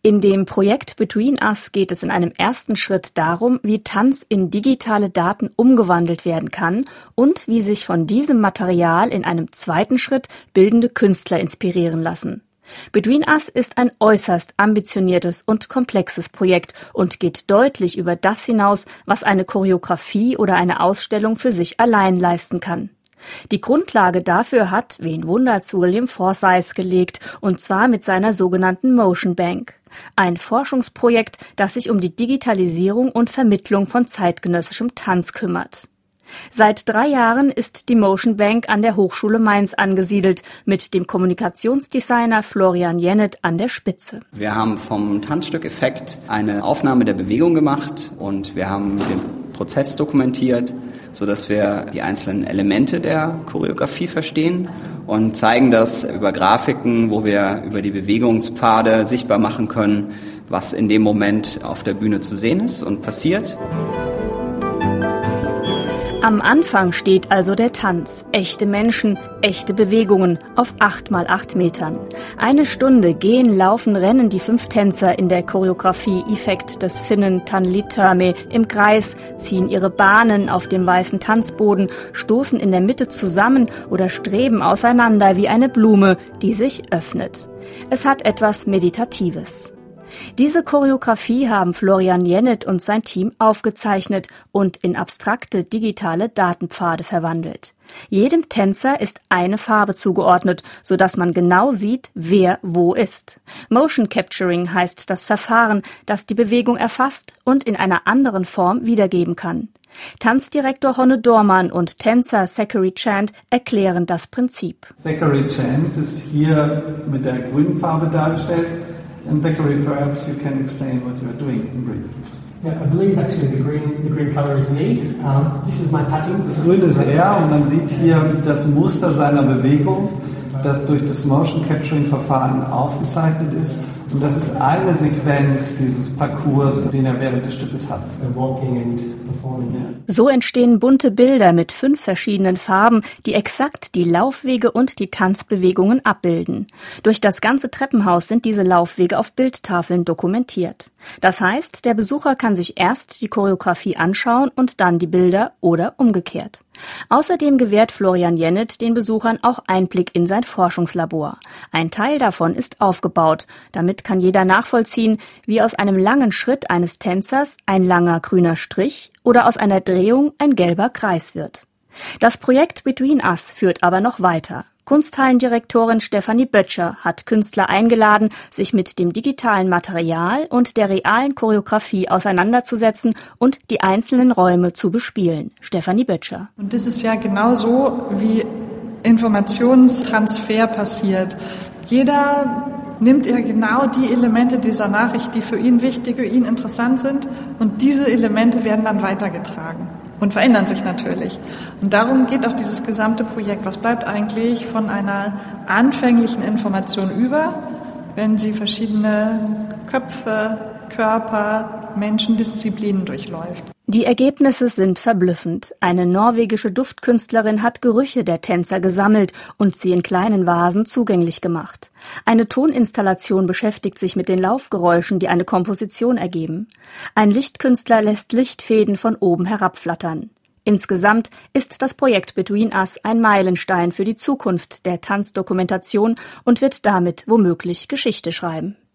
In dem Projekt Between Us geht es in einem ersten Schritt darum, wie Tanz in digitale Daten umgewandelt werden kann und wie sich von diesem Material in einem zweiten Schritt bildende Künstler inspirieren lassen. Between Us ist ein äußerst ambitioniertes und komplexes Projekt und geht deutlich über das hinaus, was eine Choreografie oder eine Ausstellung für sich allein leisten kann. Die Grundlage dafür hat, wen wundert's, William Forsythe gelegt, und zwar mit seiner sogenannten Motion Bank. Ein Forschungsprojekt, das sich um die Digitalisierung und Vermittlung von zeitgenössischem Tanz kümmert. Seit 3 Jahren ist die Motion Bank an der Hochschule Mainz angesiedelt, mit dem Kommunikationsdesigner Florian Jennett an der Spitze. Wir haben vom Tanzstück Effekt eine Aufnahme der Bewegung gemacht und wir haben den Prozess dokumentiert, sodass wir die einzelnen Elemente der Choreografie verstehen und zeigen das über Grafiken, wo wir über die Bewegungspfade sichtbar machen können, was in dem Moment auf der Bühne zu sehen ist und passiert. Am Anfang steht also der Tanz. Echte Menschen, echte Bewegungen auf 8x8 Metern. 1 Stunde gehen, laufen, rennen die 5 Tänzer in der Choreografie Effekt des Finnen Tanli Törmi im Kreis, ziehen ihre Bahnen auf dem weißen Tanzboden, stoßen in der Mitte zusammen oder streben auseinander wie eine Blume, die sich öffnet. Es hat etwas Meditatives. Diese Choreografie haben Florian Jennett und sein Team aufgezeichnet und in abstrakte digitale Datenpfade verwandelt. Jedem Tänzer ist eine Farbe zugeordnet, sodass man genau sieht, wer wo ist. Motion Capturing heißt das Verfahren, das die Bewegung erfasst und in einer anderen Form wiedergeben kann. Tanzdirektor Honne Dormann und Tänzer Zachary Chant erklären das Prinzip. Zachary Chant ist hier mit der grünen Farbe dargestellt. And Zachary, perhaps you can explain what you are doing in brief. Yeah, I believe actually the green color is me. This is my pattern. Das Grün ist er und man sieht hier das Muster seiner Bewegung, das durch das Motion Capturing Verfahren aufgezeichnet ist. Und das ist eine Sequenz dieses Parcours, den er während des Stückes hat. So entstehen bunte Bilder mit 5 verschiedenen Farben, die exakt die Laufwege und die Tanzbewegungen abbilden. Durch das ganze Treppenhaus sind diese Laufwege auf Bildtafeln dokumentiert. Das heißt, der Besucher kann sich erst die Choreografie anschauen und dann die Bilder oder umgekehrt. Außerdem gewährt Florian Jennett den Besuchern auch Einblick in sein Forschungslabor. Ein Teil davon ist aufgebaut. Damit kann jeder nachvollziehen, wie aus einem langen Schritt eines Tänzers ein langer grüner Strich oder aus einer Drehung ein gelber Kreis wird. Das Projekt Between Us führt aber noch weiter. Kunsthallendirektorin Stefanie Böttcher hat Künstler eingeladen, sich mit dem digitalen Material und der realen Choreografie auseinanderzusetzen und die einzelnen Räume zu bespielen. Stefanie Böttcher. Und das ist ja genau so, wie Informationstransfer passiert. Jeder nimmt ja genau die Elemente dieser Nachricht, die für ihn wichtig, für ihn interessant sind, und diese Elemente werden dann weitergetragen und verändern sich natürlich. Und darum geht auch dieses gesamte Projekt. Was bleibt eigentlich von einer anfänglichen Information über, wenn sie verschiedene Köpfe, Körper, Menschen, Disziplinen durchläuft? Die Ergebnisse sind verblüffend. Eine norwegische Duftkünstlerin hat Gerüche der Tänzer gesammelt und sie in kleinen Vasen zugänglich gemacht. Eine Toninstallation beschäftigt sich mit den Laufgeräuschen, die eine Komposition ergeben. Ein Lichtkünstler lässt Lichtfäden von oben herabflattern. Insgesamt ist das Projekt Between Us ein Meilenstein für die Zukunft der Tanzdokumentation und wird damit womöglich Geschichte schreiben.